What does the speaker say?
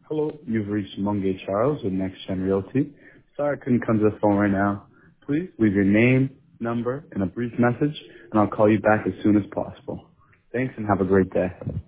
Hello, you've reached Mungay Charles with Next Gen Realty. Sorry I couldn't come to the phone right now. Please leave your name, number, and a brief message, and I'll call you back as soon as possible. Thanks and have a great day.